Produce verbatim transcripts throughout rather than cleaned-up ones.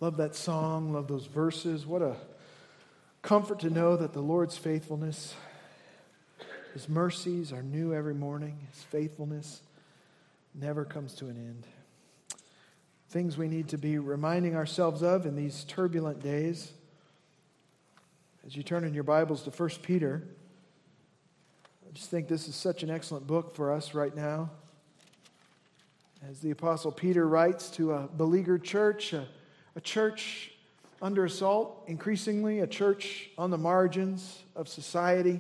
Love that song, love those verses. What a comfort to know that the Lord's faithfulness, His mercies are new every morning. His faithfulness never comes to an end. Things we need to be reminding ourselves of in these turbulent days. As you turn in your Bibles to First Peter, I just think this is such an excellent book for us right now. As the Apostle Peter writes to a beleaguered church, a, a church under assault, increasingly a church on the margins of society.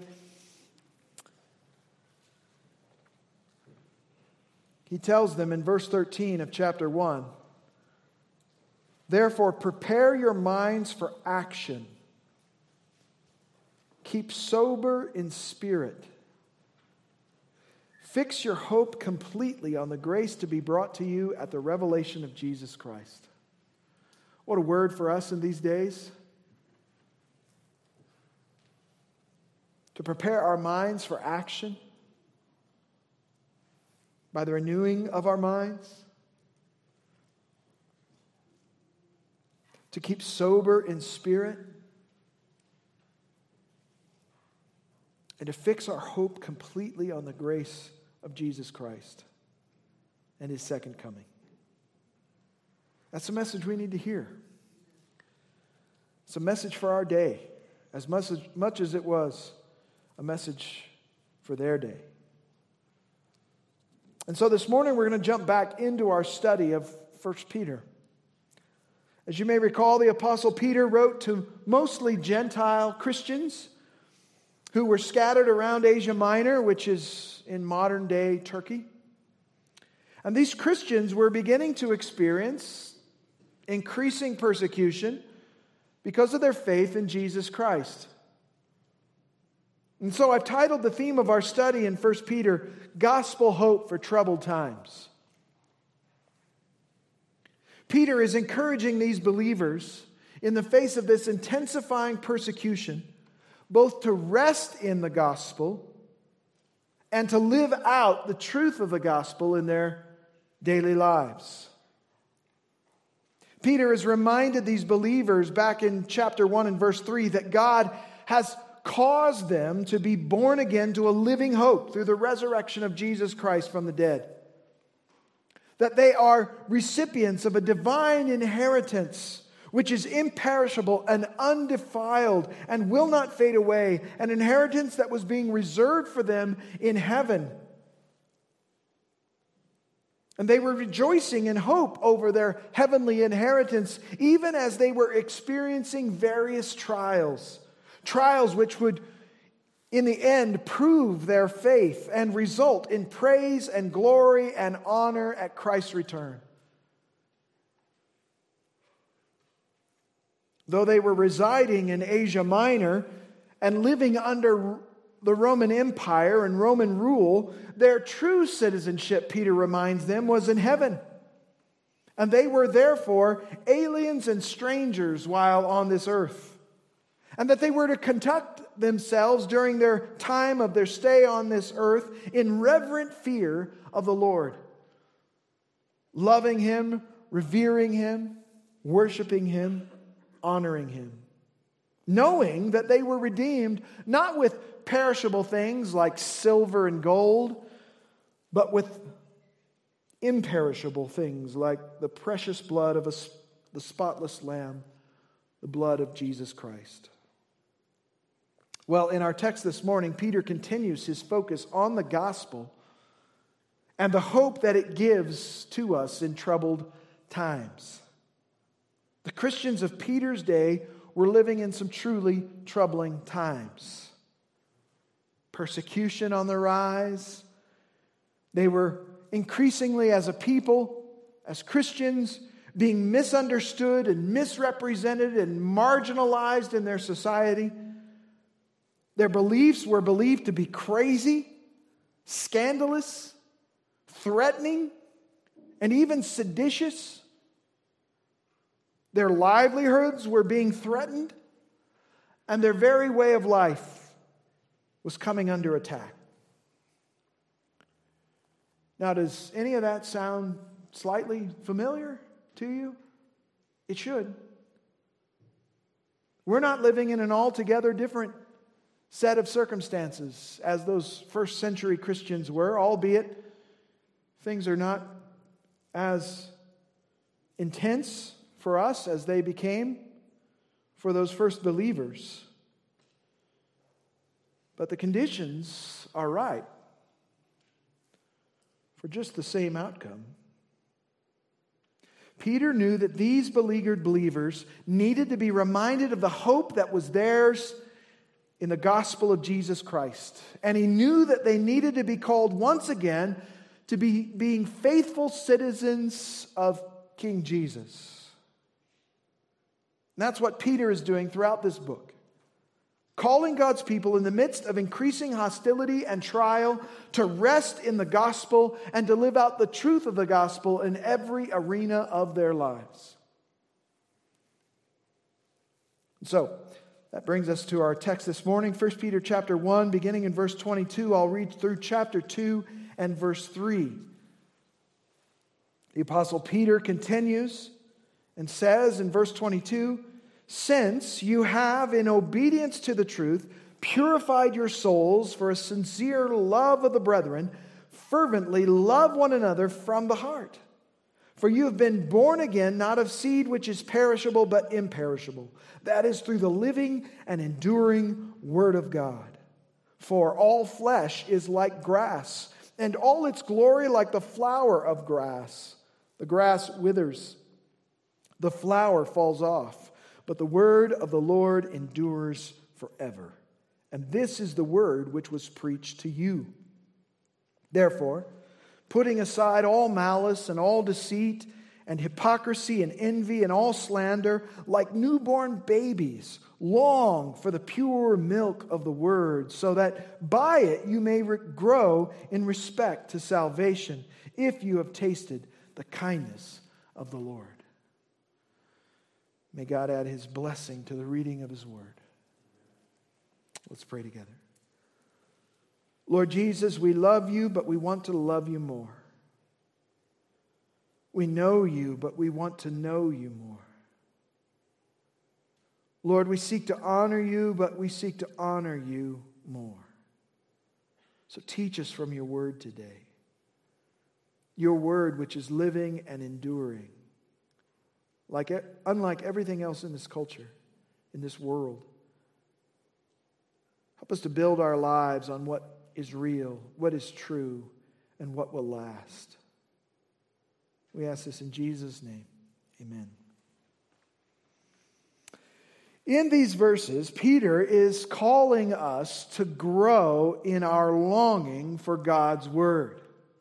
He tells them in verse thirteen of chapter one, "Therefore prepare your minds for action. Keep sober in spirit. Fix your hope completely on the grace to be brought to you at the revelation of Jesus Christ." What a word for us in these days. To prepare our minds for action by the renewing of our minds. To keep sober in spirit. And to fix our hope completely on the grace of Jesus Christ and His second coming. That's a message we need to hear. It's a message for our day, as much as, much as it was a message for their day. And so this morning we're going to jump back into our study of First Peter. As you may recall, the Apostle Peter wrote to mostly Gentile Christians who were scattered around Asia Minor, which is in modern-day Turkey. And these Christians were beginning to experience increasing persecution because of their faith in Jesus Christ. And so I've titled the theme of our study in First Peter, Gospel Hope for Troubled Times. Peter is encouraging these believers in the face of this intensifying persecution both to rest in the gospel and to live out the truth of the gospel in their daily lives. Peter has reminded these believers back in chapter one and verse three that God has caused them to be born again to a living hope through the resurrection of Jesus Christ from the dead. That they are recipients of a divine inheritance which is imperishable and undefiled and will not fade away, an inheritance that was being reserved for them in heaven. And they were rejoicing in hope over their heavenly inheritance, even as they were experiencing various trials. Trials which would, in the end, prove their faith and result in praise and glory and honor at Christ's return. Though they were residing in Asia Minor and living under the Roman Empire and Roman rule, their true citizenship, Peter reminds them, was in heaven. And they were therefore aliens and strangers while on this earth. And that they were to conduct themselves during their time of their stay on this earth in reverent fear of the Lord. Loving Him, revering Him, worshiping Him, honoring Him. Knowing that they were redeemed not with perishable things like silver and gold, but with imperishable things like the precious blood of a, the spotless Lamb, the blood of Jesus Christ. Well, in our text this morning, Peter continues his focus on the gospel and the hope that it gives to us in troubled times. The Christians of Peter's day were living in some truly troubling times. Persecution on the rise. They were increasingly, as a people, as Christians, being misunderstood and misrepresented and marginalized in their society. Their beliefs were believed to be crazy, scandalous, threatening, and even seditious. Their livelihoods were being threatened, and their very way of life was coming under attack. Now, does any of that sound slightly familiar to you? It should. We're not living in an altogether different set of circumstances as those first century Christians were, albeit things are not as intense for us as they became for those first believers. But the conditions are right for just the same outcome. Peter knew that these beleaguered believers needed to be reminded of the hope that was theirs in the gospel of Jesus Christ. And he knew that they needed to be called once again to be being faithful citizens of King Jesus. And that's what Peter is doing throughout this book. Calling God's people in the midst of increasing hostility and trial to rest in the gospel and to live out the truth of the gospel in every arena of their lives. So, that brings us to our text this morning, First Peter chapter one, beginning in verse twenty-two. I'll read through chapter two and verse three. The Apostle Peter continues and says in verse twenty-two, "Since you have, in obedience to the truth, purified your souls for a sincere love of the brethren, fervently love one another from the heart. For you have been born again, not of seed which is perishable, but imperishable. That is through the living and enduring Word of God. For all flesh is like grass, and all its glory like the flower of grass. The grass withers, the flower falls off, but the word of the Lord endures forever. And this is the word which was preached to you. Therefore, putting aside all malice and all deceit and hypocrisy and envy and all slander, like newborn babies, long for the pure milk of the word, so that by it you may re- grow in respect to salvation, if you have tasted the kindness of the Lord." May God add His blessing to the reading of His word. Let's pray together. Lord Jesus, we love you, but we want to love you more. We know you, but we want to know you more. Lord, we seek to honor you, but we seek to honor you more. So teach us from your word today. Your word which is living and enduring. Like, unlike everything else in this culture, in this world. Help us to build our lives on what is real, what is true, and what will last. We ask this in Jesus' name. Amen. In these verses, Peter is calling us to grow in our longing for God's word.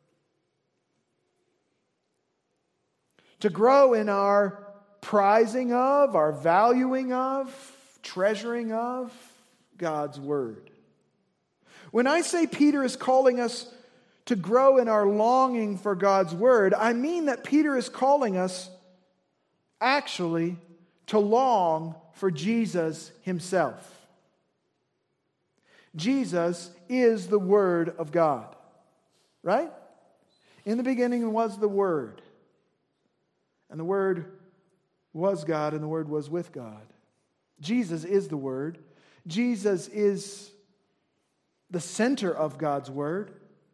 To grow in our prizing of, our valuing of, treasuring of God's word. When I say Peter is calling us to grow in our longing for God's word, I mean that Peter is calling us actually to long for Jesus himself. Jesus is the Word of God, right? In the beginning was the Word, and the Word was God, and the Word was with God. Jesus is the Word. Jesus is the center of God's Word,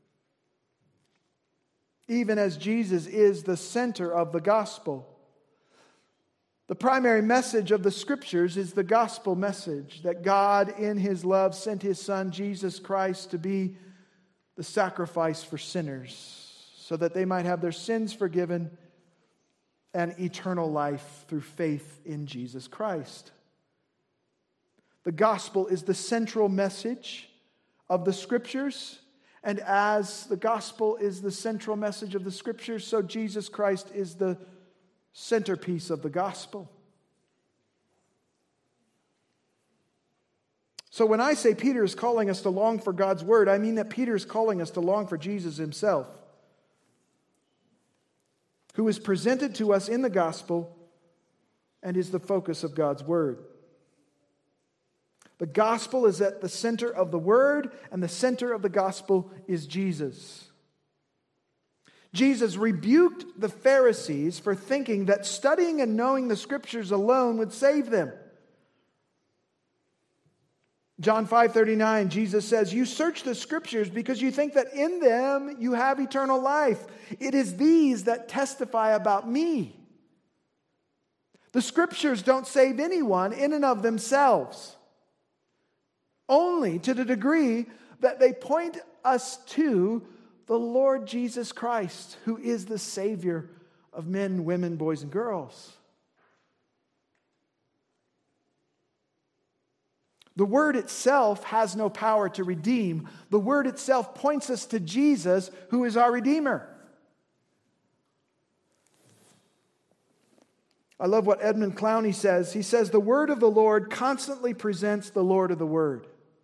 even as Jesus is the center of the gospel. The primary message of the Scriptures is the gospel message, that God in His love sent His Son, Jesus Christ, to be the sacrifice for sinners, so that they might have their sins forgiven and eternal life through faith in Jesus Christ. The gospel is the central message of the Scriptures, and as the gospel is the central message of the Scriptures, so Jesus Christ is the centerpiece of the gospel. So when I say Peter is calling us to long for God's word, I mean that Peter is calling us to long for Jesus himself, who is presented to us in the gospel and is the focus of God's word. The gospel is at the center of the word, and the center of the gospel is Jesus. Jesus rebuked the Pharisees for thinking that studying and knowing the Scriptures alone would save them. John five thirty-nine, Jesus says, "You search the Scriptures because you think that in them you have eternal life. It is these that testify about me." The Scriptures don't save anyone in and of themselves, only to the degree that they point us to the Lord Jesus Christ, who is the Savior of men, women, boys, and girls. The Word itself has no power to redeem. The Word itself points us to Jesus, who is our Redeemer. I love what Edmund Clowney says. He says, "The Word of the Lord constantly presents the Lord of the Word."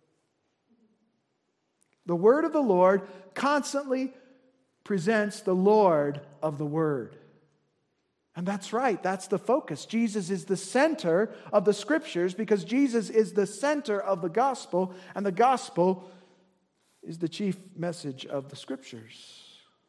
The Word of the Lord constantly presents the Lord of the Word. And that's right, that's the focus. Jesus is the center of the Scriptures because Jesus is the center of the gospel, and the gospel is the chief message of the Scriptures.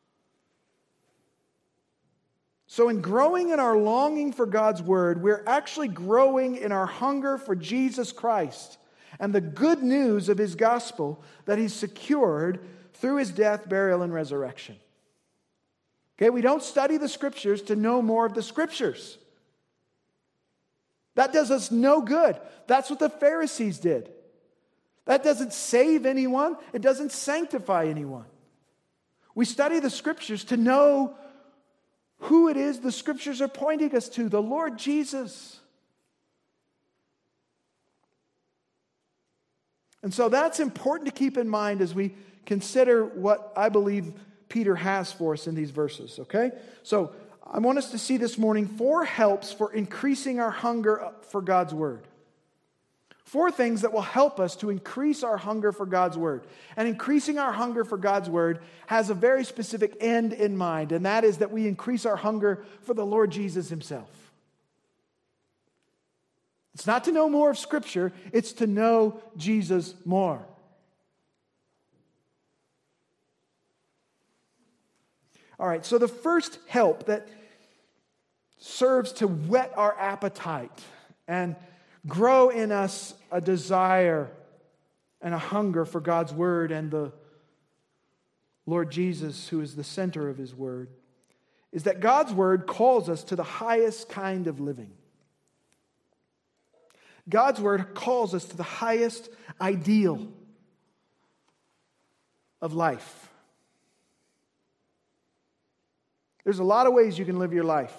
So in growing in our longing for God's Word, we're actually growing in our hunger for Jesus Christ and the good news of His gospel that He's secured through His death, burial, and resurrection. Okay, we don't study the Scriptures to know more of the Scriptures. That does us no good. That's what the Pharisees did. That doesn't save anyone. It doesn't sanctify anyone. We study the Scriptures to know who it is the Scriptures are pointing us to, the Lord Jesus. And so that's important to keep in mind as we consider what I believe Peter has for us in these verses, okay? So I want us to see this morning four helps for increasing our hunger for God's Word. Four things that will help us to increase our hunger for God's Word. And increasing our hunger for God's Word has a very specific end in mind, and that is that we increase our hunger for the Lord Jesus Himself. It's not to know more of Scripture, it's to know Jesus more. All right, so the first help that serves to whet our appetite and grow in us a desire and a hunger for God's Word and the Lord Jesus, who is the center of His Word, is that God's Word calls us to the highest kind of living. God's Word calls us to the highest ideal of life. There's a lot of ways you can live your life.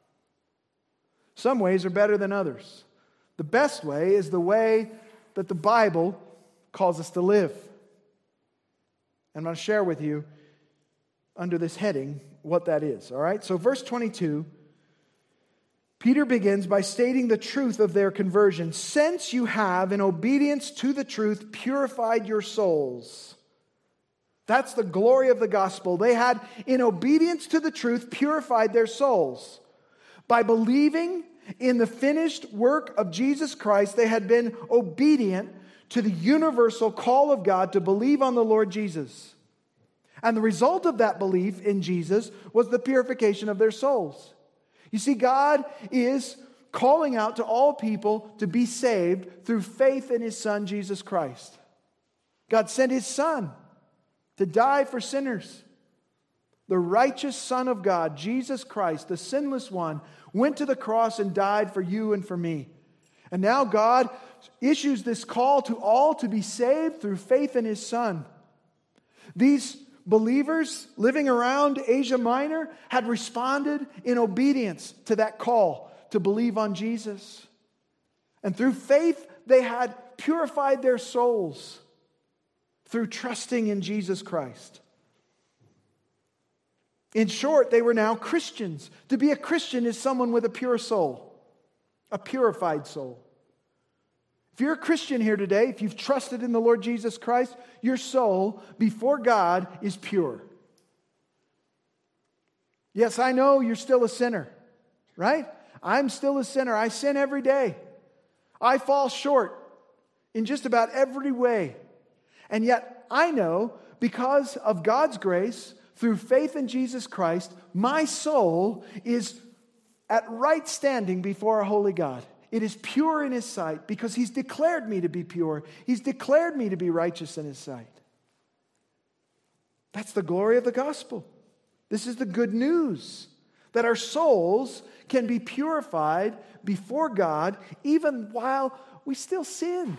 Some ways are better than others. The best way is the way that the Bible calls us to live. And I'm going to share with you under this heading what that is. All right? So verse twenty-two, Peter begins by stating the truth of their conversion. "Since you have, in obedience to the truth, purified your souls." That's the glory of the gospel. They had, in obedience to the truth, purified their souls. By believing in the finished work of Jesus Christ, they had been obedient to the universal call of God to believe on the Lord Jesus. And the result of that belief in Jesus was the purification of their souls. You see, God is calling out to all people to be saved through faith in His Son, Jesus Christ. God sent His Son to die for sinners. The righteous Son of God, Jesus Christ, the sinless one, went to the cross and died for you and for me. And now God issues this call to all to be saved through faith in His Son. These believers living around Asia Minor had responded in obedience to that call to believe on Jesus. And through faith, they had purified their souls through trusting in Jesus Christ. In short, they were now Christians. To be a Christian is someone with a pure soul, a purified soul. If you're a Christian here today, if you've trusted in the Lord Jesus Christ, your soul before God is pure. Yes, I know you're still a sinner, right? I'm still a sinner. I sin every day. I fall short in just about every way. And yet I know, because of God's grace, through faith in Jesus Christ, my soul is at right standing before a holy God. It is pure in His sight because He's declared me to be pure. He's declared me to be righteous in His sight. That's the glory of the gospel. This is the good news, that our souls can be purified before God even while we still sin.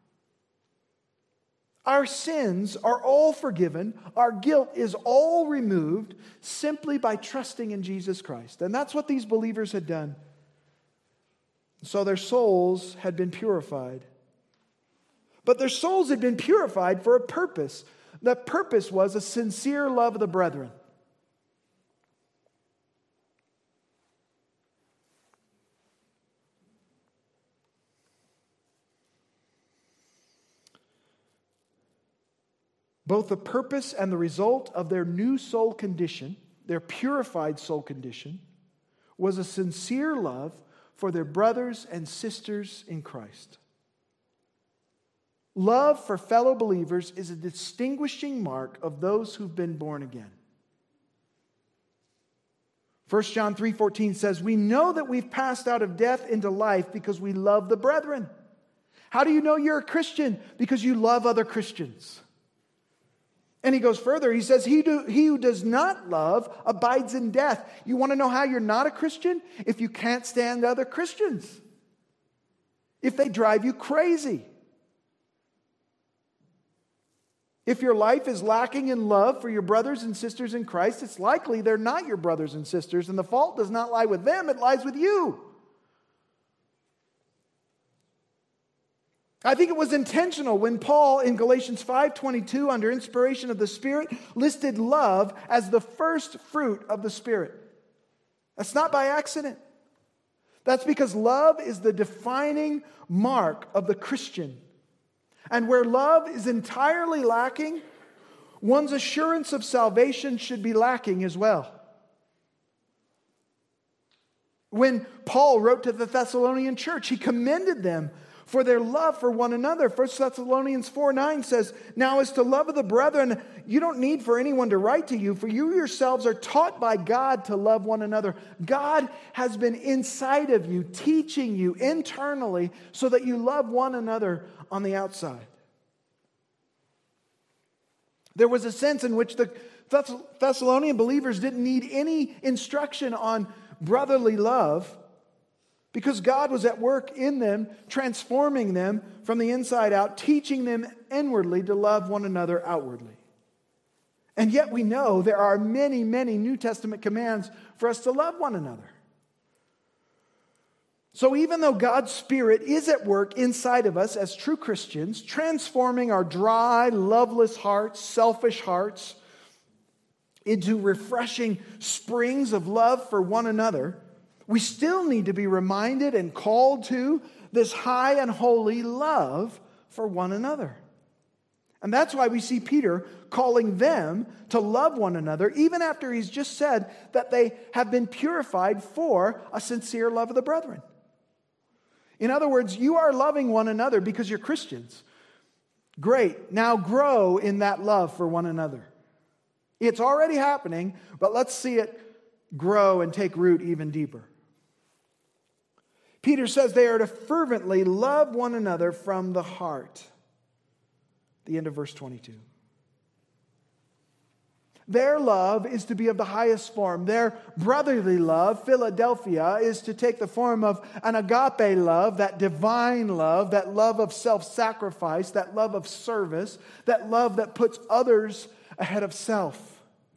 Our sins are all forgiven. Our guilt is all removed simply by trusting in Jesus Christ. And that's what these believers had done. So their souls had been purified. But their souls had been purified for a purpose. The purpose was a sincere love of the brethren. Both the purpose and the result of their new soul condition, their purified soul condition, was a sincere love for their brothers and sisters in Christ. Love for fellow believers is a distinguishing mark of those who've been born again. First John three fourteen says, "We know that we've passed out of death into life because we love the brethren." How do you know you're a Christian? Because you love other Christians. And he goes further. He says, he, do, he who does not love abides in death. You want to know how you're not a Christian? If you can't stand other Christians. If they drive you crazy. If your life is lacking in love for your brothers and sisters in Christ, it's likely they're not your brothers and sisters, and the fault does not lie with them, it lies with you. I think it was intentional when Paul in Galatians five twenty-two, under inspiration of the Spirit, listed love as the first fruit of the Spirit. That's not by accident. That's because love is the defining mark of the Christian. And where love is entirely lacking, one's assurance of salvation should be lacking as well. When Paul wrote to the Thessalonian church, he commended them for their love for one another. First Thessalonians four nine says, "Now as to love of the brethren, you don't need for anyone to write to you, for you yourselves are taught by God to love one another." God has been inside of you, teaching you internally so that you love one another on the outside. There was a sense in which the Thessalonian believers didn't need any instruction on brotherly love, because God was at work in them, transforming them from the inside out, teaching them inwardly to love one another outwardly. And yet we know there are many, many New Testament commands for us to love one another. So even though God's Spirit is at work inside of us as true Christians, transforming our dry, loveless hearts, selfish hearts, into refreshing springs of love for one another, we still need to be reminded and called to this high and holy love for one another. And that's why we see Peter calling them to love one another, even after he's just said that they have been purified for a sincere love of the brethren. In other words, you are loving one another because you're Christians. Great. Now grow in that love for one another. It's already happening, but let's see it grow and take root even deeper. Peter says they are to fervently love one another from the heart. The end of verse twenty-two. Their love is to be of the highest form. Their brotherly love, Philadelphia, is to take the form of an agape love, that divine love, that love of self-sacrifice, that love of service, that love that puts others ahead of self.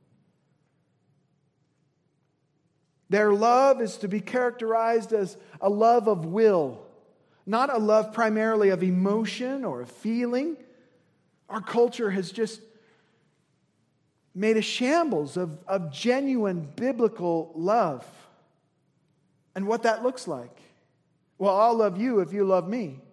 Their love is to be characterized as a love of will, not a love primarily of emotion or of feeling. Our culture has just made a shambles of, of genuine biblical love and what that looks like. Well, I'll love you if you love me.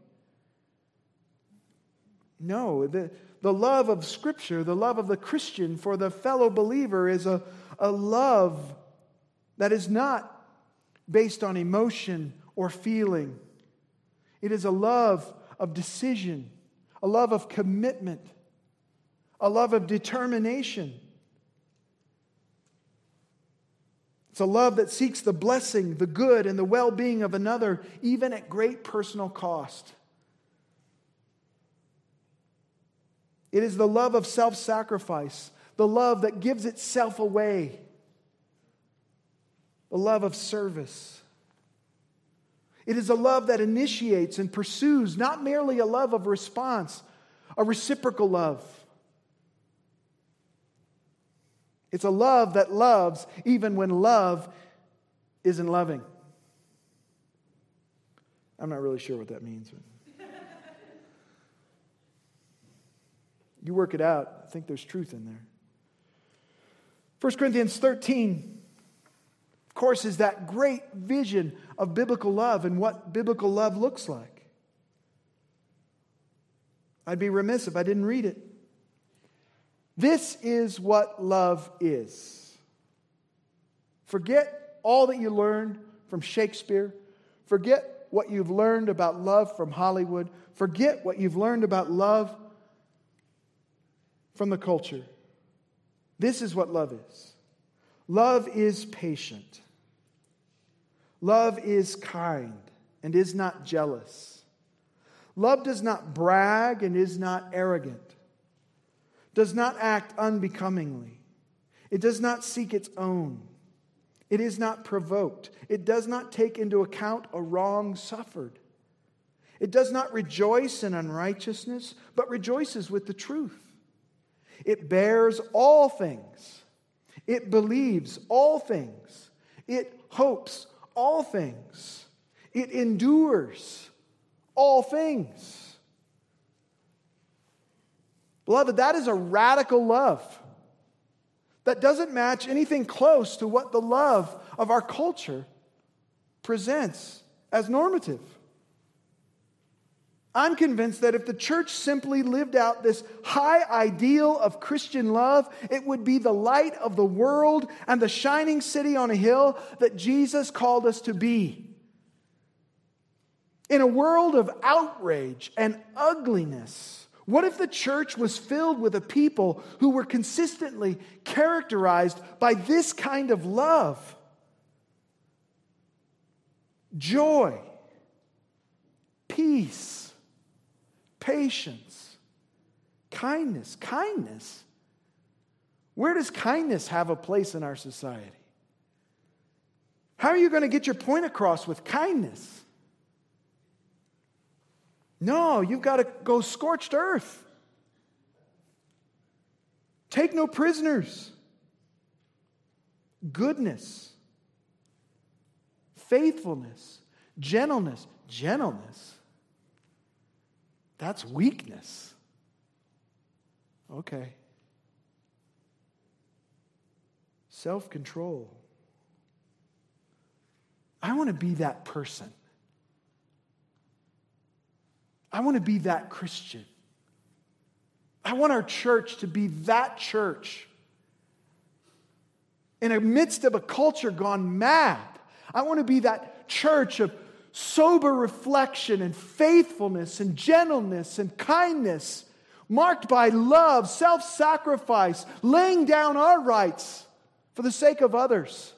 No, the, the love of Scripture, the love of the Christian for the fellow believer is a, a love that is not based on emotion or feeling. It is a love of decision, a love of commitment, a love of determination. It's a love that seeks the blessing, the good, and the well-being of another, even at great personal cost. It is the love of self-sacrifice, the love that gives itself away, the love of service. It is a love that initiates and pursues, not merely a love of response, a reciprocal love. It's a love that loves even when love isn't loving. I'm not really sure what that means. You work it out. I think there's truth in there. First Corinthians thirteen, of course, is that great vision of biblical love and what biblical love looks like. I'd be remiss if I didn't read it. This is what love is. Forget all that you learned from Shakespeare. Forget what you've learned about love from Hollywood. Forget what you've learned about love from the culture. This is what love is. Love is patient. Love is kind and is not jealous. Love does not brag and is not arrogant. Does not act unbecomingly. It does not seek its own. It is not provoked. It does not take into account a wrong suffered. It does not rejoice in unrighteousness, but rejoices with the truth. It bears all things. It believes all things. It hopes all things. It endures all things. Beloved, that is a radical love that doesn't match anything close to what the love of our culture presents as normative. I'm convinced that if the church simply lived out this high ideal of Christian love, it would be the light of the world and the shining city on a hill that Jesus called us to be. In a world of outrage and ugliness, what if the church was filled with a people who were consistently characterized by this kind of love? Joy, peace, patience, kindness. Kindness? Where does kindness have a place in our society? How are you going to get your point across with kindness? No, you've got to go scorched earth. Take no prisoners. Goodness. Faithfulness. Gentleness. Gentleness. That's weakness. Okay. Self-control. I want to be that person. I want to be that Christian. I want our church to be that church. In the midst of a culture gone mad, I want to be that church of sober reflection and faithfulness and gentleness and kindness, marked by love, self-sacrifice, laying down our rights for the sake of others.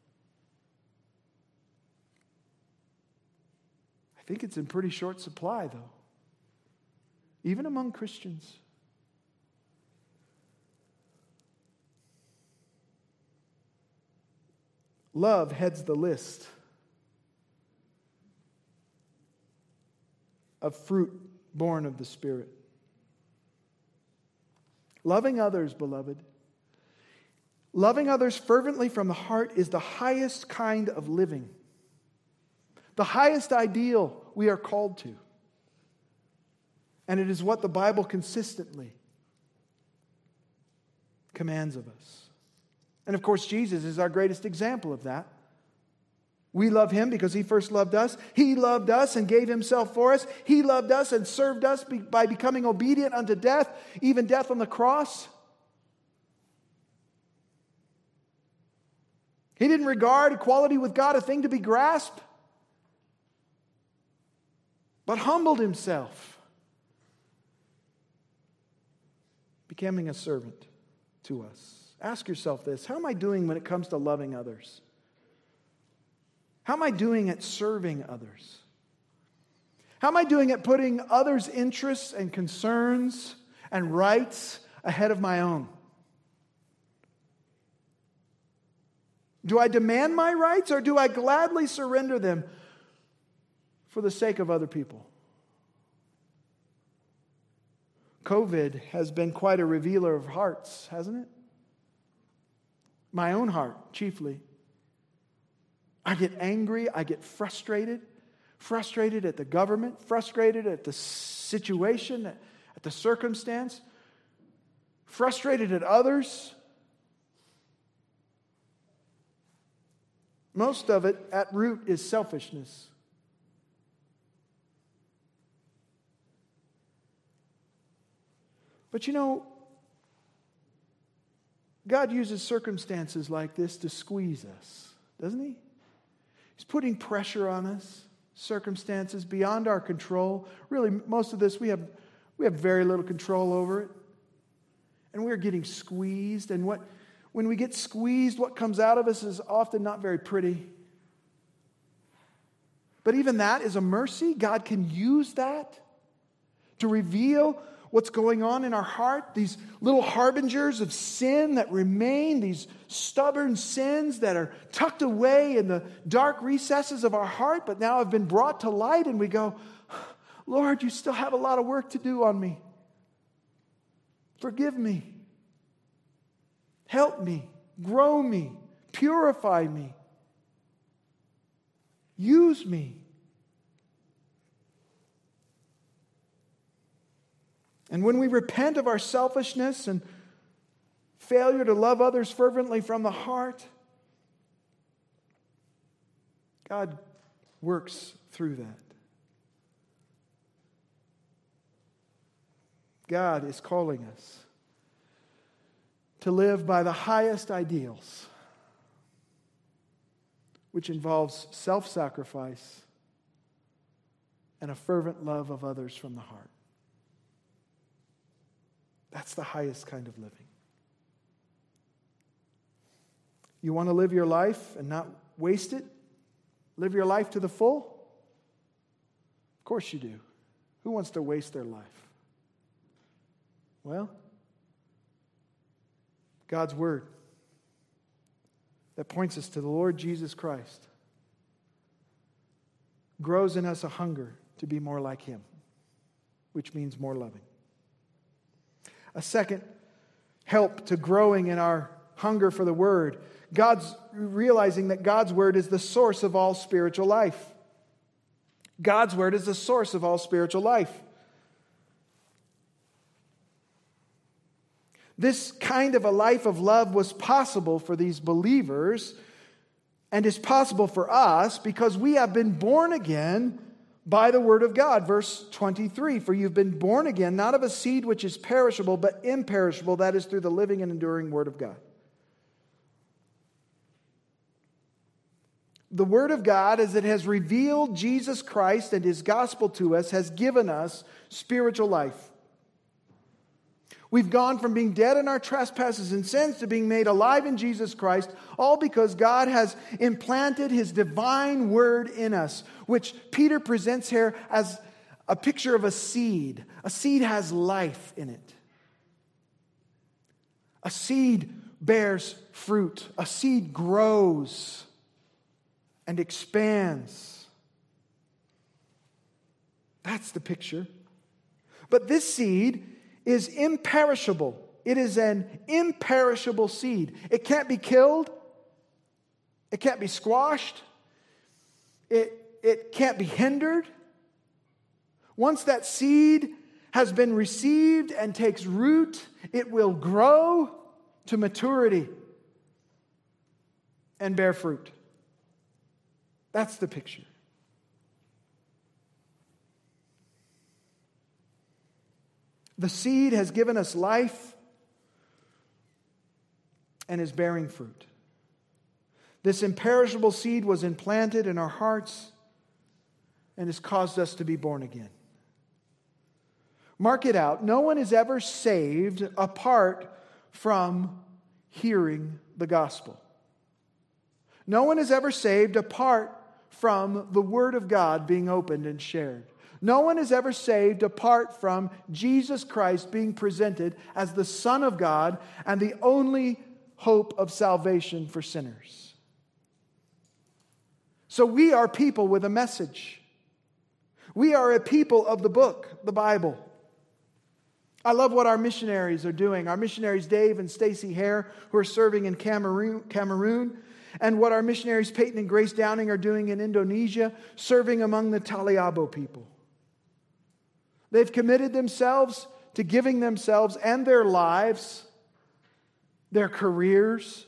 I think it's in pretty short supply, though. Even among Christians. Love heads the list of fruit born of the Spirit. Loving others, beloved. Loving others fervently from the heart is the highest kind of living. The highest ideal we are called to. And it is what the Bible consistently commands of us. And of course, Jesus is our greatest example of that. We love Him because He first loved us. He loved us and gave Himself for us. He loved us and served us by becoming obedient unto death, even death on the cross. He didn't regard equality with God a thing to be grasped, but humbled Himself, becoming a servant to us. Ask yourself this: how am I doing when it comes to loving others? How am I doing at serving others? How am I doing at putting others' interests and concerns and rights ahead of my own? Do I demand my rights, or do I gladly surrender them for the sake of other people? COVID has been quite a revealer of hearts, hasn't it? My own heart, chiefly. I get angry, I get frustrated, frustrated at the government, frustrated at the situation, at the circumstance, frustrated at others. Most of it at root is selfishness. But you know, God uses circumstances like this to squeeze us, doesn't He? He's putting pressure on us, circumstances beyond our control. Really, most of this, we have, we have very little control over it. And we're getting squeezed. And what, when we get squeezed, what comes out of us is often not very pretty. But even that is a mercy. God can use that to reveal what's going on in our heart, these little harbingers of sin that remain, these stubborn sins that are tucked away in the dark recesses of our heart, but now have been brought to light, and we go, Lord, you still have a lot of work to do on me. Forgive me. Help me. Grow me. Purify me. Use me. And when we repent of our selfishness and failure to love others fervently from the heart, God works through that. God is calling us to live by the highest ideals, which involves self-sacrifice and a fervent love of others from the heart. That's the highest kind of living. You want to live your life and not waste it? Live your life to the full? Of course you do. Who wants to waste their life? Well, God's Word that points us to the Lord Jesus Christ grows in us a hunger to be more like Him, which means more loving. A second help to growing in our hunger for the Word, God's realizing that God's Word is the source of all spiritual life. God's Word is the source of all spiritual life. This kind of a life of love was possible for these believers and is possible for us because we have been born again by the Word of God. Verse twenty-three, for you've been born again, not of a seed which is perishable, but imperishable, that is through the living and enduring Word of God. The Word of God, as it has revealed Jesus Christ and His gospel to us, has given us spiritual life. We've gone from being dead in our trespasses and sins to being made alive in Jesus Christ, all because God has implanted His divine Word in us, which Peter presents here as a picture of a seed. A seed has life in it. A seed bears fruit. A seed grows and expands. That's the picture. But this seed is imperishable. It is an imperishable seed. It can't be killed. It can't be squashed. It, it can't be hindered. Once that seed has been received and takes root, it will grow to maturity and bear fruit. That's the picture. The seed has given us life and is bearing fruit. This imperishable seed was implanted in our hearts and has caused us to be born again. Mark it out. No one is ever saved apart from hearing the gospel. No one is ever saved apart from the Word of God being opened and shared. No one is ever saved apart from Jesus Christ being presented as the Son of God and the only hope of salvation for sinners. So we are people with a message. We are a people of the book, the Bible. I love what our missionaries are doing. Our missionaries Dave and Stacy Hare, who are serving in Cameroon, Cameroon, and what our missionaries Peyton and Grace Downing are doing in Indonesia, serving among the Taliabo people. They've committed themselves to giving themselves and their lives, their careers,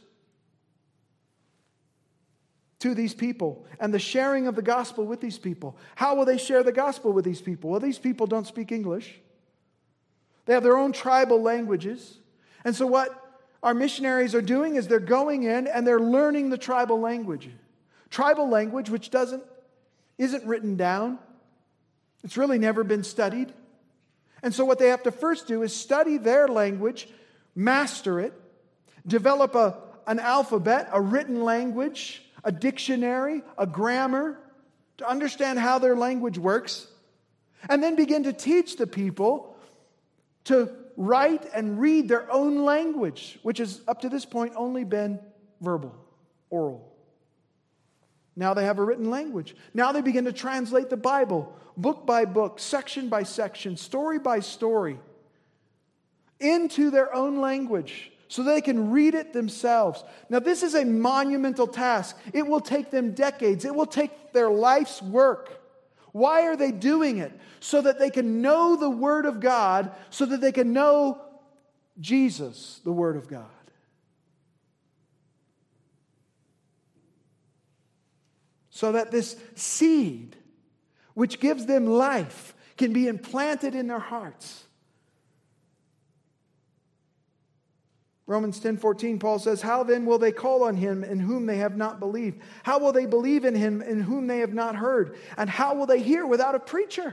to these people and the sharing of the gospel with these people. How will they share the gospel with these people? Well, these people don't speak English. They have their own tribal languages. And so what our missionaries are doing is they're going in and they're learning the tribal language. Tribal language which doesn't isn't written down. It's really never been studied. And so what they have to first do is study their language, master it, develop a, an alphabet, a written language, a dictionary, a grammar, to understand how their language works, and then begin to teach the people to write and read their own language, which has up to this point only been verbal, oral. Now they have a written language. Now they begin to translate the Bible, book by book, section by section, story by story, into their own language, so they can read it themselves. Now, this is a monumental task. It will take them decades. It will take their life's work. Why are they doing it? So that they can know the Word of God, so that they can know Jesus, the Word of God. So that this seed, which gives them life, can be implanted in their hearts. Romans ten fourteen, Paul says, "How then will they call on him in whom they have not believed? How will they believe in him in whom they have not heard? And how will they hear without a preacher?"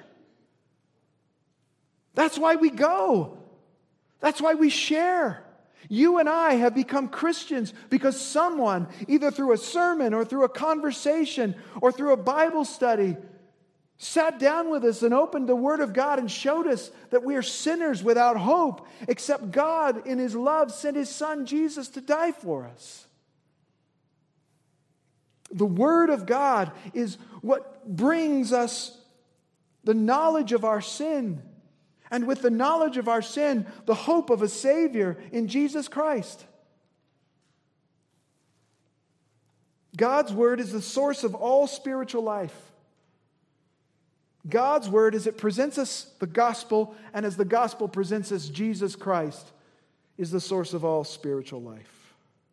That's why we go. That's why we share. You and I have become Christians because someone, either through a sermon or through a conversation or through a Bible study, sat down with us and opened the Word of God and showed us that we are sinners without hope, except God in His love sent His Son Jesus to die for us. The Word of God is what brings us the knowledge of our sin, and with the knowledge of our sin, the hope of a Savior in Jesus Christ. God's Word is the source of all spiritual life. God's Word, as it presents us the gospel, and as the gospel presents us Jesus Christ, is the source of all spiritual life.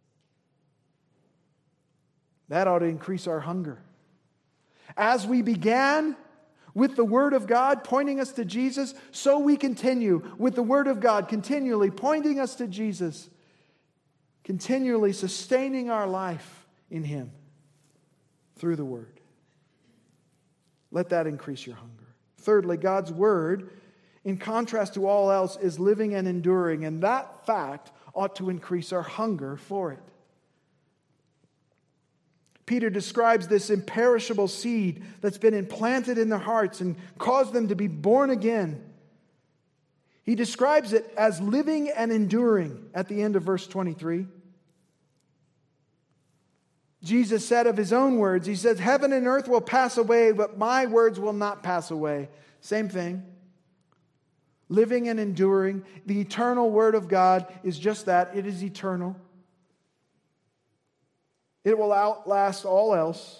That ought to increase our hunger. As we began with the Word of God pointing us to Jesus, so we continue with the Word of God continually pointing us to Jesus, continually sustaining our life in Him through the Word. Let that increase your hunger. Thirdly, God's Word, in contrast to all else, is living and enduring, and that fact ought to increase our hunger for it. Peter describes this imperishable seed that's been implanted in their hearts and caused them to be born again. He describes it as living and enduring at the end of verse twenty-three. Jesus said of His own words, He says, "Heaven and earth will pass away, but my words will not pass away." Same thing. Living and enduring. The eternal Word of God is just that. It is eternal. It will outlast all else.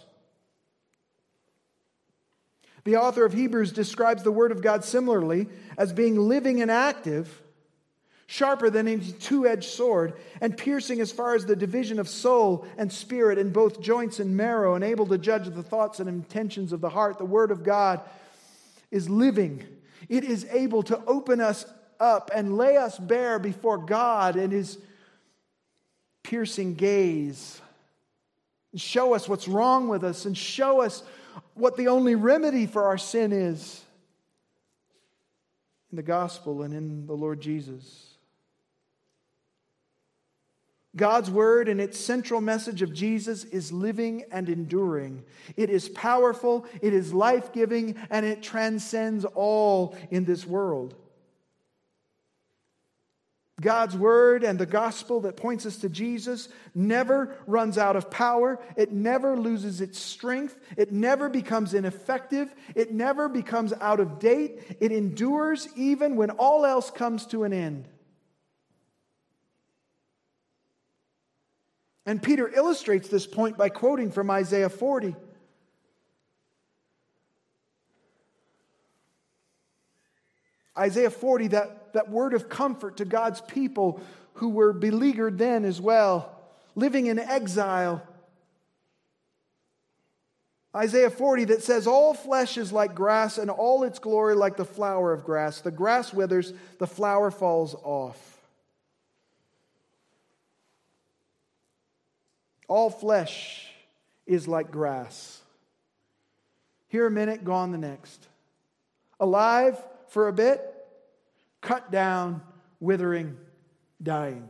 The author of Hebrews describes the Word of God similarly as being living and active, sharper than any two-edged sword, and piercing as far as the division of soul and spirit, in both joints and marrow, and able to judge the thoughts and intentions of the heart. The Word of God is living. It is able to open us up and lay us bare before God and His piercing gaze, and show us what's wrong with us, and show us what the only remedy for our sin is in the gospel and in the Lord Jesus. God's word and its central message of Jesus is living and enduring. It is powerful, it is life-giving, and it transcends all in this world. God's word and the gospel that points us to Jesus never runs out of power. It never loses its strength. It never becomes ineffective. It never becomes out of date. It endures even when all else comes to an end. And Peter illustrates this point by quoting from Isaiah forty. Isaiah forty, that, that word of comfort to God's people who were beleaguered then as well, living in exile. Isaiah forty that says, all flesh is like grass and all its glory like the flower of grass. The grass withers, the flower falls off. All flesh is like grass. Here a minute, gone the next. Alive for a bit, cut down, withering, dying.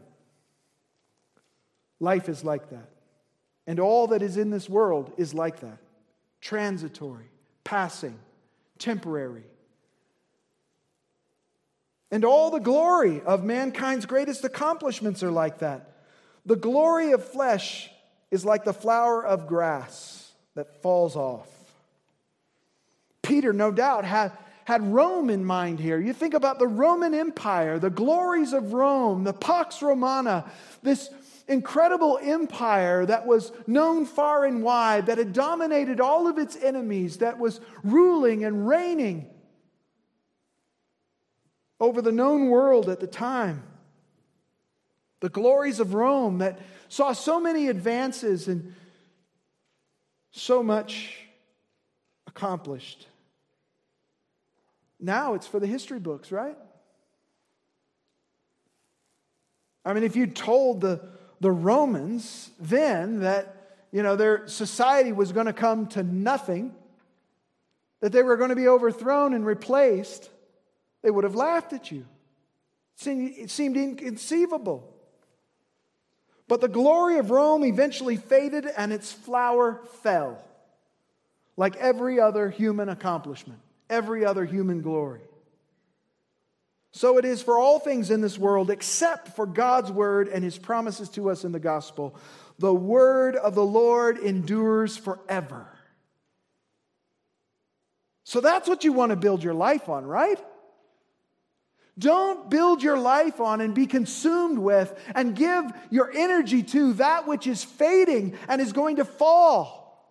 Life is like that. And all that is in this world is like that. Transitory, passing, temporary. And all the glory of mankind's greatest accomplishments are like that. The glory of flesh is like the flower of grass that falls off. Peter, no doubt, had, had Rome in mind here. You think about the Roman Empire, the glories of Rome, the Pax Romana, this incredible empire that was known far and wide, that had dominated all of its enemies, that was ruling and reigning over the known world at the time. The glories of Rome that saw so many advances and so much accomplished. Now it's for the history books, right? I mean, if you told the, the Romans then that, you know, their society was going to come to nothing, that they were going to be overthrown and replaced, they would have laughed at you. It seemed, it seemed inconceivable. But the glory of Rome eventually faded and its flower fell, like every other human accomplishment, every other human glory. So it is for all things in this world except for God's word and His promises to us in the gospel. The word of the Lord endures forever. So that's what you want to build your life on, right? Don't build your life on and be consumed with and give your energy to that which is fading and is going to fall.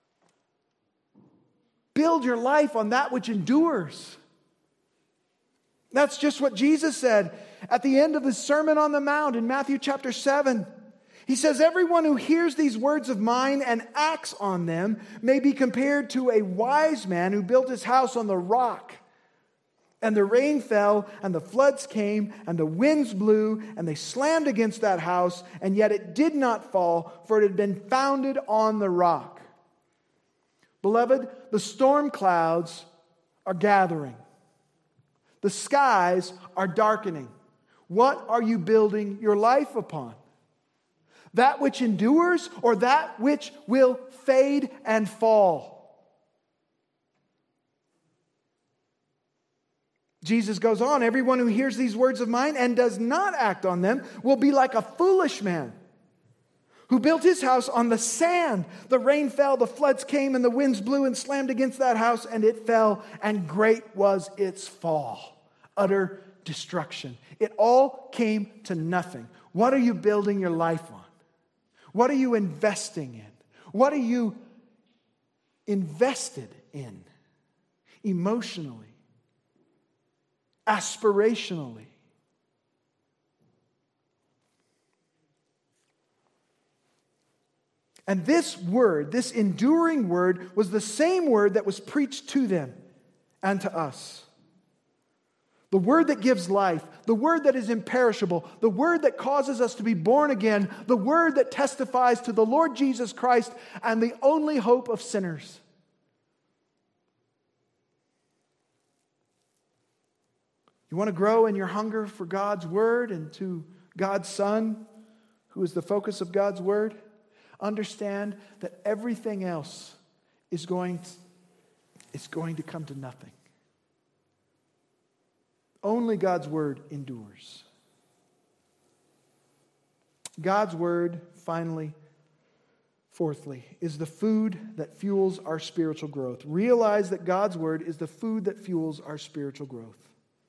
Build your life on that which endures. That's just what Jesus said at the end of the Sermon on the Mount in Matthew chapter seven. He says, everyone who hears these words of mine and acts on them may be compared to a wise man who built his house on the rock. And the rain fell, and the floods came, and the winds blew, and they slammed against that house, and yet it did not fall, for it had been founded on the rock. Beloved, the storm clouds are gathering. The skies are darkening. What are you building your life upon? That which endures, or that which will fade and fall? Jesus goes on, everyone who hears these words of mine and does not act on them will be like a foolish man who built his house on the sand. The rain fell, the floods came, and the winds blew and slammed against that house, and it fell, and great was its fall. Utter destruction. It all came to nothing. What are you building your life on? What are you investing in? What are you invested in emotionally? Aspirationally. And this word, this enduring word, was the same word that was preached to them and to us. The word that gives life, the word that is imperishable, the word that causes us to be born again, the word that testifies to the Lord Jesus Christ and the only hope of sinners. You want to grow in your hunger for God's word and to God's Son, who is the focus of God's word, understand that everything else is going to, is going to come to nothing. Only God's word endures. God's word, finally, fourthly, is the food that fuels our spiritual growth. Realize that God's word is the food that fuels our spiritual growth.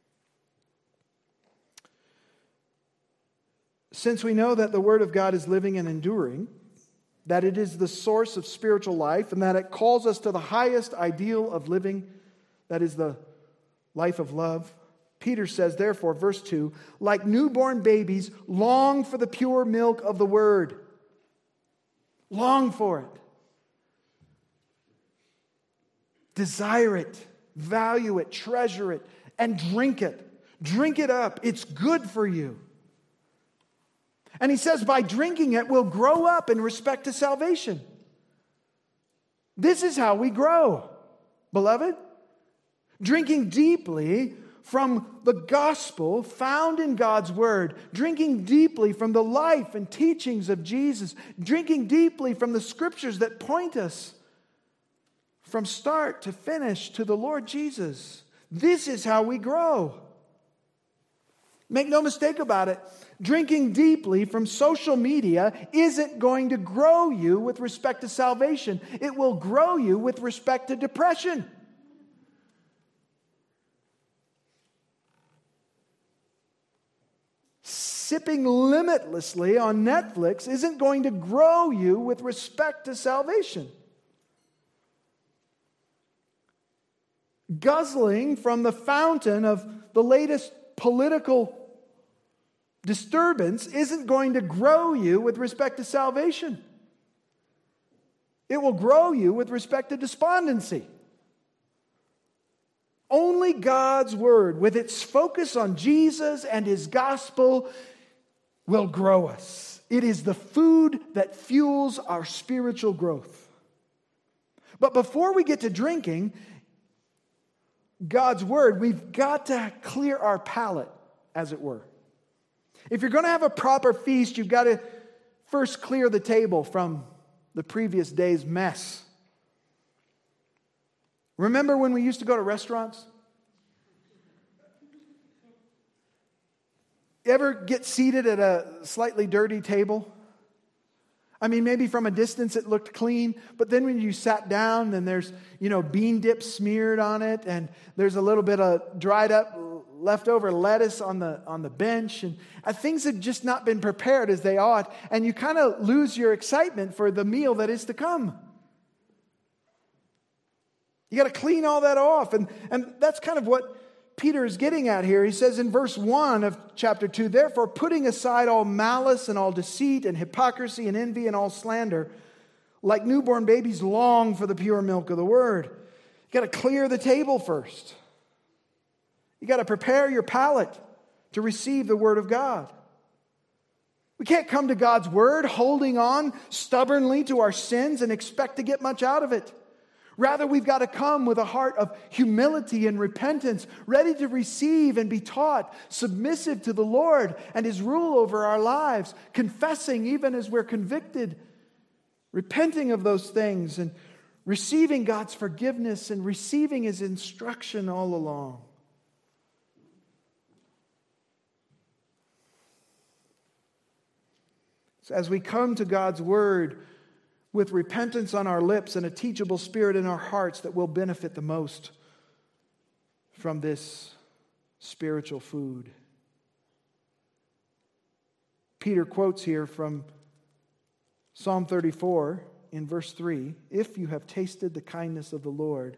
Since we know that the word of God is living and enduring, that it is the source of spiritual life, and that it calls us to the highest ideal of living, that is the life of love, Peter says, therefore, verse two, like newborn babies, long for the pure milk of the word. Long for it. Desire it, value it, treasure it, and drink it. Drink it up. It's good for you. And he says, by drinking it, we'll grow up in respect to salvation. This is how we grow, beloved. Drinking deeply from the gospel found in God's word, drinking deeply from the life and teachings of Jesus, drinking deeply from the scriptures that point us from start to finish to the Lord Jesus. This is how we grow. Make no mistake about it. Drinking deeply from social media isn't going to grow you with respect to salvation. It will grow you with respect to depression. Sipping limitlessly on Netflix isn't going to grow you with respect to salvation. Guzzling from the fountain of the latest political disturbance isn't going to grow you with respect to salvation. It will grow you with respect to despondency. Only God's word, with its focus on Jesus and his gospel, will grow us. It is the food that fuels our spiritual growth. But before we get to drinking God's word, we've got to clear our palate, as it were. If you're going to have a proper feast, you've got to first clear the table from the previous day's mess. Remember when we used to go to restaurants? You ever get seated at a slightly dirty table? I mean, maybe from a distance it looked clean, but then when you sat down, then there's, you know, bean dip smeared on it, and there's a little bit of dried up leftover lettuce on the on the bench, and uh, things have just not been prepared as they ought, and you kind of lose your excitement for the meal that is to come. You got to clean all that off, and, and that's kind of what Peter is getting at here. He says in verse one of chapter two, therefore, putting aside all malice and all deceit and hypocrisy and envy and all slander, like newborn babies long for the pure milk of the word. You got to clear the table first. You got to prepare your palate to receive the word of God. We can't come to God's word holding on stubbornly to our sins and expect to get much out of it. Rather, we've got to come with a heart of humility and repentance, ready to receive and be taught, submissive to the Lord and his rule over our lives, confessing even as we're convicted, repenting of those things and receiving God's forgiveness and receiving his instruction all along. So as we come to God's word with repentance on our lips and a teachable spirit in our hearts, that will benefit the most from this spiritual food. Peter quotes here from Psalm thirty-four in verse three, if you have tasted the kindness of the Lord,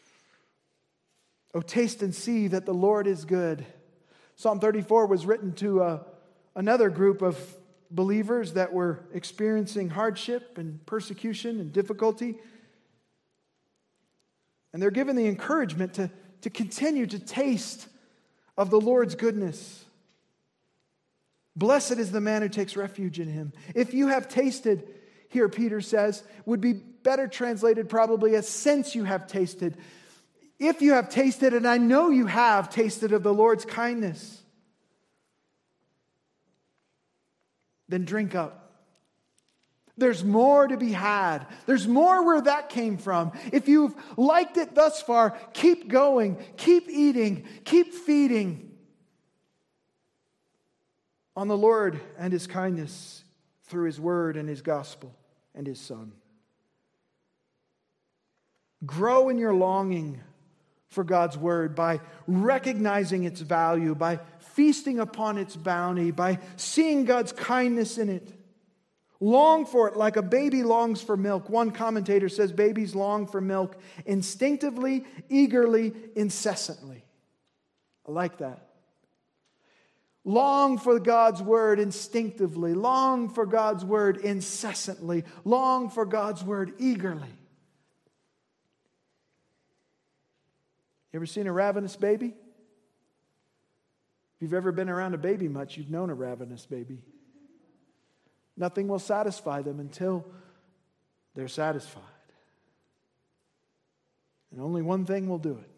oh, taste and see that the Lord is good. Psalm thirty-four was written to a, another group of believers that were experiencing hardship and persecution and difficulty. And they're given the encouragement to, to continue to taste of the Lord's goodness. Blessed is the man who takes refuge in him. If you have tasted, here Peter says, would be better translated probably as since you have tasted. If you have tasted, and I know you have tasted of the Lord's kindness. then drink up. There's more to be had. There's more where that came from. If you've liked it thus far, keep going, keep eating, keep feeding on the Lord and His kindness through His Word and His gospel and His Son. Grow in your longing for God's Word by recognizing its value, by feasting upon its bounty, by seeing God's kindness in it. Long for it like a baby longs for milk. One commentator says babies long for milk instinctively, eagerly, incessantly. I like that. Long for God's Word instinctively. Long for God's Word incessantly. Long for God's Word eagerly. You ever seen a ravenous baby? If you've ever been around a baby much, you've known a ravenous baby. Nothing will satisfy them until they're satisfied. And only one thing will do it.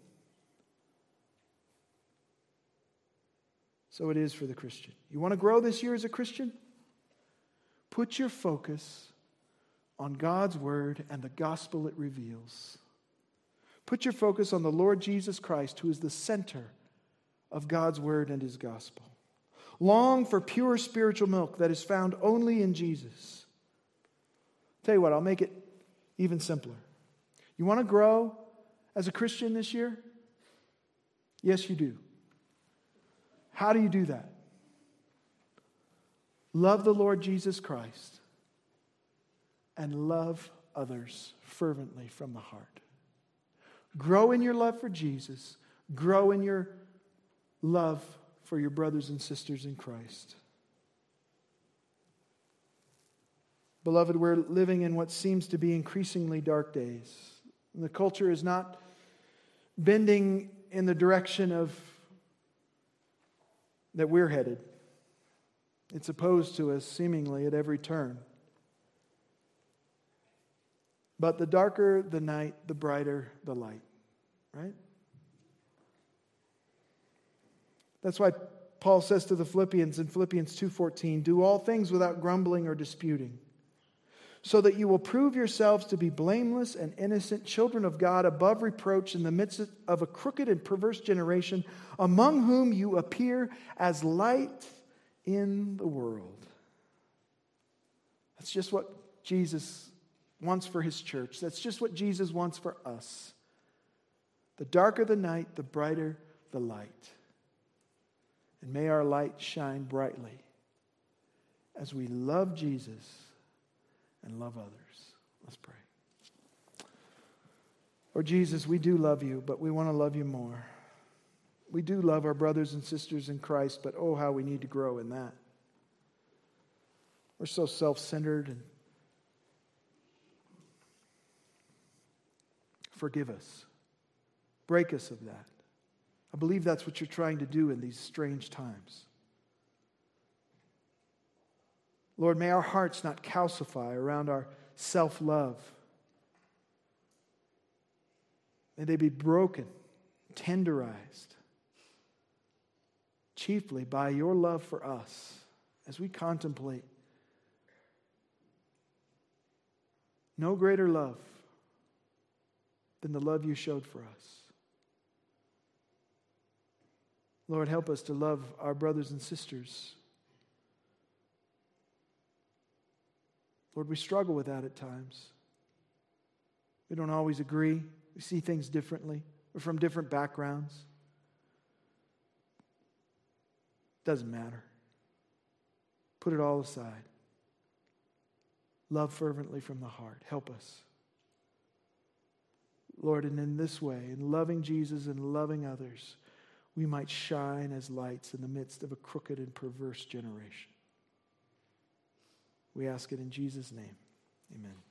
So it is for the Christian. You want to grow this year as a Christian? Put your focus on God's Word and the gospel it reveals. Put your focus on the Lord Jesus Christ, who is the center of God's Word and His gospel. Long for pure spiritual milk that is found only in Jesus. Tell you what, I'll make it even simpler. You want to grow as a Christian this year? Yes, you do. How do you do that? Love the Lord Jesus Christ and love others fervently from the heart. Grow in your love for Jesus. Grow in your love for your brothers and sisters in Christ. Beloved, we're living in what seems to be increasingly dark days. The culture is not bending in the direction of that we're headed. It's opposed to us seemingly at every turn. But the darker the night, the brighter the light. Right? That's why Paul says to the Philippians in Philippians two fourteen, do all things without grumbling or disputing, so that you will prove yourselves to be blameless and innocent, children of God, above reproach in the midst of a crooked and perverse generation, among whom you appear as light in the world. That's just what Jesus wants for His church. That's just what Jesus wants for us. The darker the night, the brighter the light. And may our light shine brightly as we love Jesus and love others. Let's pray. Lord Jesus, we do love you, but we want to love you more. We do love our brothers and sisters in Christ, but oh, how we need to grow in that. We're so self-centered, and forgive us. Break us of that. I believe that's what you're trying to do in these strange times. Lord, may our hearts not calcify around our self-love. May they be broken, tenderized, chiefly by your love for us as we contemplate no greater love than the love you showed for us. Lord, help us to love our brothers and sisters. Lord, we struggle with that at times. We don't always agree. We see things differently. We're from different backgrounds. Doesn't matter. Put it all aside. Love fervently from the heart. Help us. Lord, and in this way, in loving Jesus and loving others, we might shine as lights in the midst of a crooked and perverse generation. We ask it in Jesus' name. Amen.